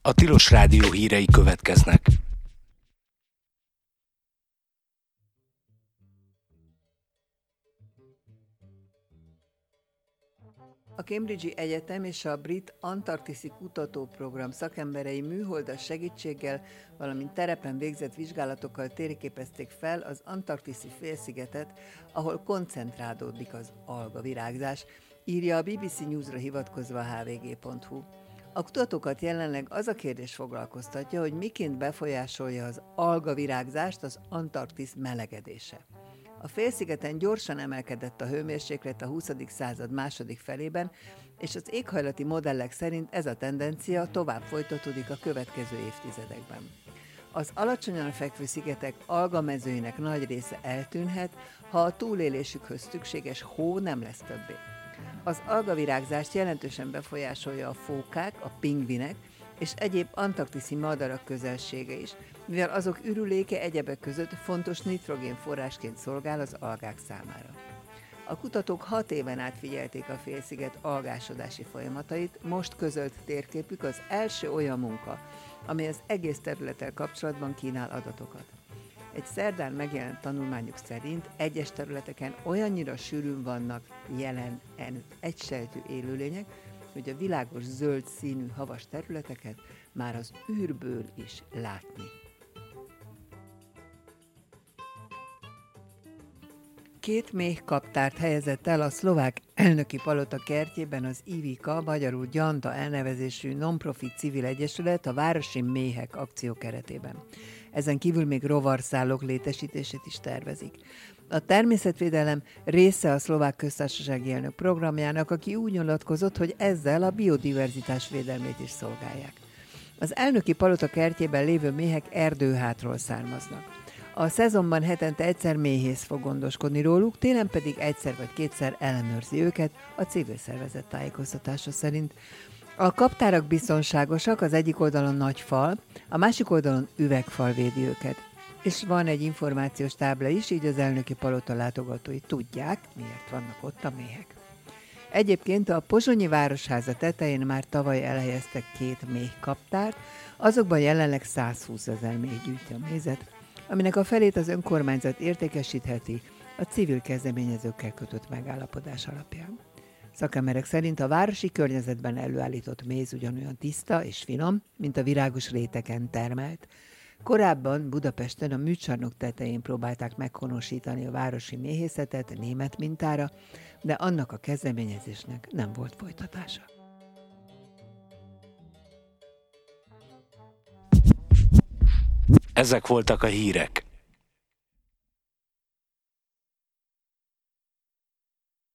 A Tilos Rádió hírei következnek. A Cambridge-i Egyetem és a Brit Antarktiszi Kutatóprogram szakemberei műholdas segítséggel, valamint terepen végzett vizsgálatokkal térképezték fel az antarktiszi félszigetet, ahol koncentrálódik az algavirágzás, írja a BBC Newsra hivatkozva a hvg.hu. A kutatókat jelenleg az a kérdés foglalkoztatja, hogy miként befolyásolja az algavirágzást az Antarktisz melegedése. A félszigeten gyorsan emelkedett a hőmérséklet a 20. század második felében, és az éghajlati modellek szerint ez a tendencia tovább folytatódik a következő évtizedekben. Az alacsonyan fekvő szigetek algamezőinek nagy része eltűnhet, ha a túlélésükhöz szükséges hó nem lesz többé. Az algavirágzást jelentősen befolyásolja a fókák, a pingvinek és egyéb antarktiszi madarak közelsége is, mivel azok ürüléke egyebek között fontos nitrogénforrásként szolgál az algák számára. A kutatók 6 éven át figyelték a félsziget algásodási folyamatait, most közölt térképük az első olyan munka, amely az egész területtel kapcsolatban kínál adatokat. Egy szerdán megjelent tanulmányuk szerint egyes területeken olyannyira sűrűn vannak jelen egysejtű élőlények, hogy a világos zöld színű havas területeket már az űrből is látni. Két méhkaptárt helyezett el a szlovák elnöki palota kertjében az Ivika, magyarul Gyanta elnevezésű non-profit civil egyesület a városi méhek akció keretében. Ezen kívül még rovarszállók létesítését is tervezik. A természetvédelem része a szlovák köztársasági elnök programjának, aki úgy nyilatkozott, hogy ezzel a biodiverzitás védelmét is szolgálják. Az elnöki palota kertjében lévő méhek erdőhátról származnak. A szezonban hetente egyszer méhész fog gondoskodni róluk, télen pedig egyszer vagy kétszer ellenőrzi őket a civil szervezet tájékoztatása szerint. A kaptárak biztonságosak, az egyik oldalon nagy fal, a másik oldalon üvegfal védi őket. És van egy információs tábla is, így az elnöki palota látogatói tudják, miért vannak ott a méhek. Egyébként a pozsonyi városháza tetején már tavaly elhelyeztek 2 méhkaptárt, azokban jelenleg 120 000 méh gyűjti a mézet, aminek a felét az önkormányzat értékesítheti a civil kezdeményezőkkel kötött megállapodás alapján. Szakemberek szerint a városi környezetben előállított méz ugyanolyan tiszta és finom, mint a virágos réteken termelt. Korábban Budapesten a műcsarnok tetején próbálták meghonosítani a városi méhészetet német mintára, de annak a kezdeményezésnek nem volt folytatása. Ezek voltak a hírek.